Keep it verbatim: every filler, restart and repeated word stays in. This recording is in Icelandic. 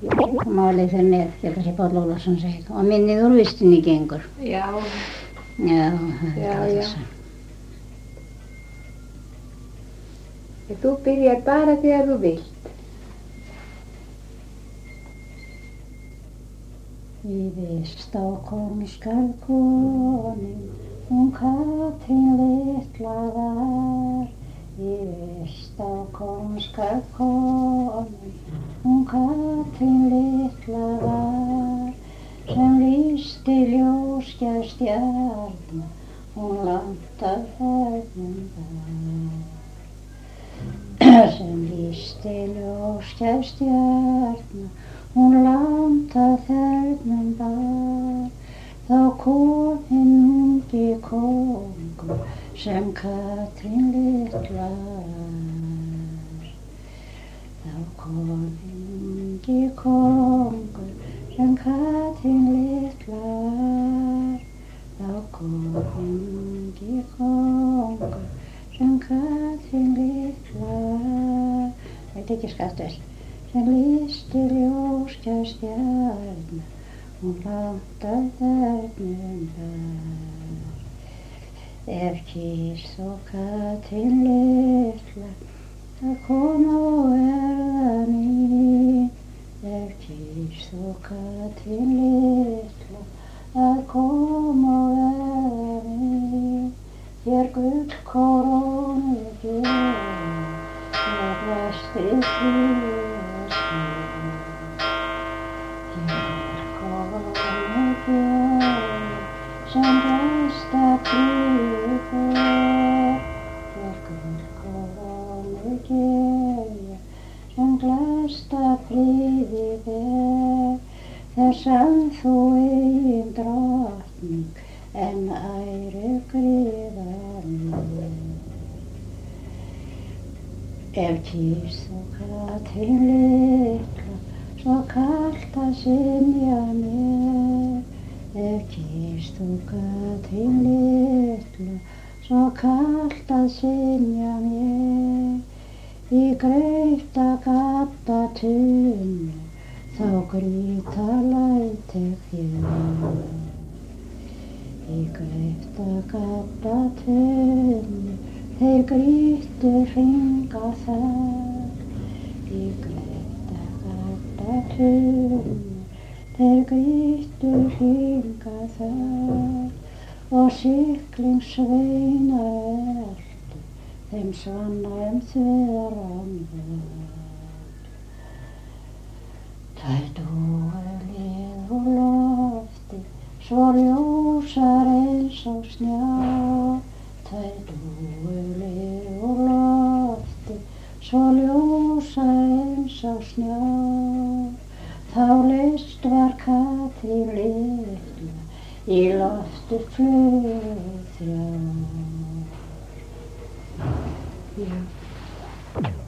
Málið fer með, ég held að sé Páll Ólafsson segir. Og minnið úr vistinni gengur. Já. Já, það Já, er já. þessu. Þú byrjar bara þegar þú vilt. Í vist á konskar komin, hún Katrín litla var. Í vist á konskar komin, hún Katrín litla var. Sem lýsti ljósgjær stjarna, hún langt af hernum var. Sem lýsti ljósgjær stjarna, hún langt af hernum var. Þá kom hinn ungi kóngur, sem Katrín litla var. Þá kom hinn ungi kóngur, sem Katrín litla var. Þá kom hinn ungi kóngur, sem Katrín litla var. Veit ekki skattur. Sem lýsti ljósgjær stjarna, hún langt af hernum var. Ef kýs þó Katrín litla að koma og verða mín. Ef kýs þó Katrín litla að koma og verða mín. Þér gullkórónu gefur, með vestri hlýjar snúð. Þér kórónu gefur, sem besta príði ber. Þér gullkórónu gefur, sem glæsta príði ber. Þess að þú eigin drottning, en æru gríðar mér. Ef kýs þú Katrín litla, svo kalt að synja mér. Ef kýs þú Katrín litla, svo kalt að synja mér. Í greipta gadda tunnu, þá grýta læt ég þér. Í greipta gadda tunnu, þeir grýttu hringa þar. Í greipta gadda tunnu, þeir grýttu hringa þar. Og siglingsveinar eltu, þeim svanna um þveran völl. Þær dúu lið úr lofti, svo ljósar eins og snjá. Þær dúu lið úr lofti, svo ljósar eins og snjá. Þá list var Katrín litla, í lofti flugu þrjár. Já.